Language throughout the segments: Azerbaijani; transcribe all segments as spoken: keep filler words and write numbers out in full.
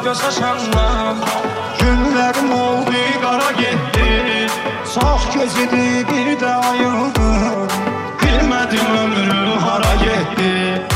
göz açandan günlərim oldu qara getdi. Çox gözüdü bir də ayıldım, bilmədim ömrüm hara getdi.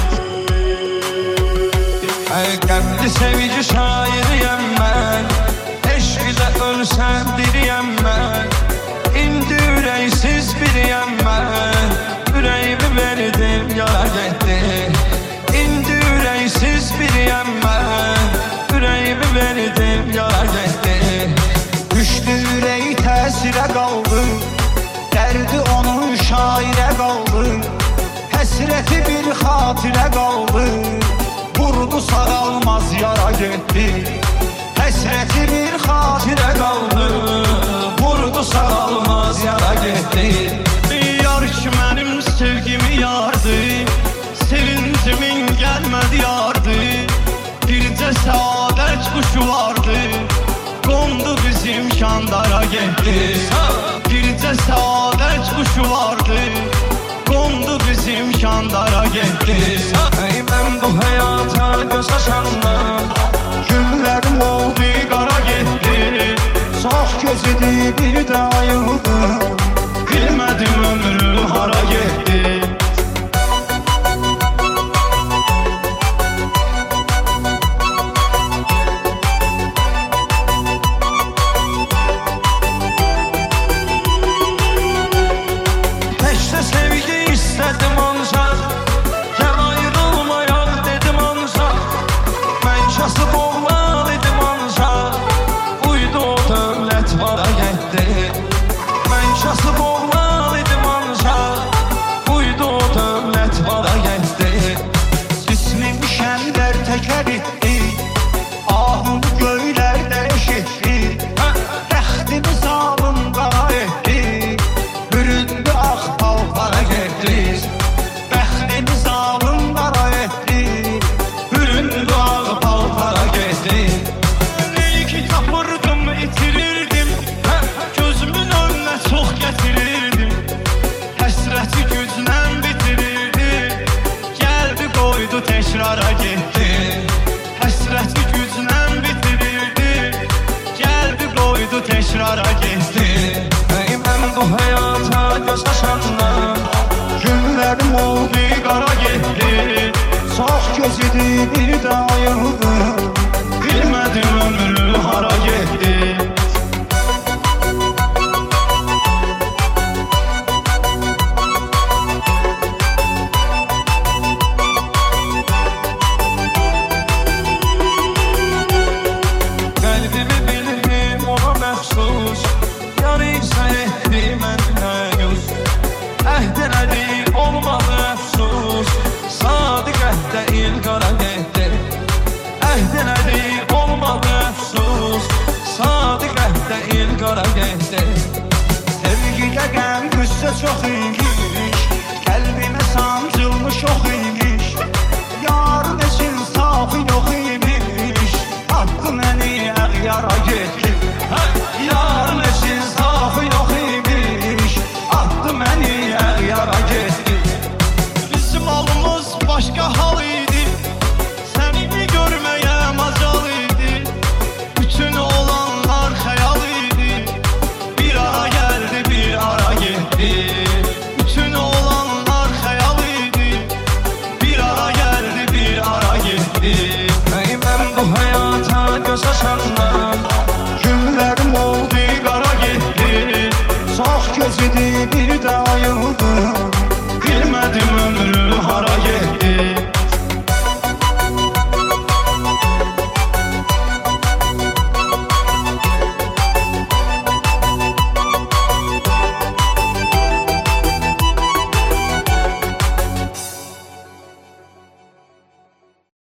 Qəmli sevici şairiyəm mən, eşqlə ölsəm diriyəm mən. İndi ürəksiz biriyəm mən, ürəyimi verdim yara getdi. İndi ürəksiz biriyəm mən, ürəyimi verdim yara getdi. Düşdü ürəyi təsirə qaldı, dərdi onun şairə qaldı. Həsrəti bir xatirə qaldı, vurdu sağalmaz yara getdi. Həsrəti bir xatirə qaldı, vurdu sağalmaz yara getdi. Yar ki mənim sevgimi yardı, sevincimin gəlmədi yardı. Bircə səadət quşu vardı, qondu bizim şandara getdi. Bircə səadət quşu vardı, qondu bizim şandara getdi. Ey mən bu həyata göz açandan günlərim oldu qara getdi. Çox gözüdü bir də ayıldım, bilmədim ömrüm hara getdi. Təkcə sevgi istədim ancaq, gəl ayrılmayan dedim ancaq. Mən kasıb oğlan idim ancaq, uydu o dövlət vara getdi. Mən kasıb oğlan idim ancaq, uydu o dövlət vara getdi. Cismim şənlər təkər etdi, ahım göylərdə eşitdi. Bəxtimi zalım qara etdi, büründü ağ palpara getdi. Bəxtimi zalım qara etdi, büründü ağ palpara getdi. Neyi ki tapırdım, itirirdim, gözümün önünə çox gətirirdim. Həsrəti güclə bitirirdi, gəldi qoydu təkrara getdi. Həsrəti güclə bitirirdi, gəldi qoydu təkrara getdi. Ey mən bu həyata göz açandan günlərim oldu qara getdi. Çox gözüdü bir də ayıldım, bilmədim ömrüm hara getdi. Qəlbimi bildim ona məxsus, yar isə etdi mənə yüz. Əhd elədik olmadı əfsus, sadiq əhdə il qara getdi. Əhd elədik olmadı əfsus, sadiq əhdə il qara getdi. Sevgidə qəm qüssə çox imiş, qəlbimə sancılmış ox imiş. Yarın üçün safı yox imiş, attı məni əğyara getdi. Yarın üçün safı yox imiş, attı məni əğyara getdi. Bizim halımız başqa hal idi, sənimi görməyə macal idi. Bütün olanlar xəyal idi, bir ara gəldi, bir ara getdi. Bütün olanlar xəyal idi, bir ara gəldi, bir ara getdi. Ey mən bu həyata göz açandan günlərim oldu qara getdi. Çox gözüdü bir də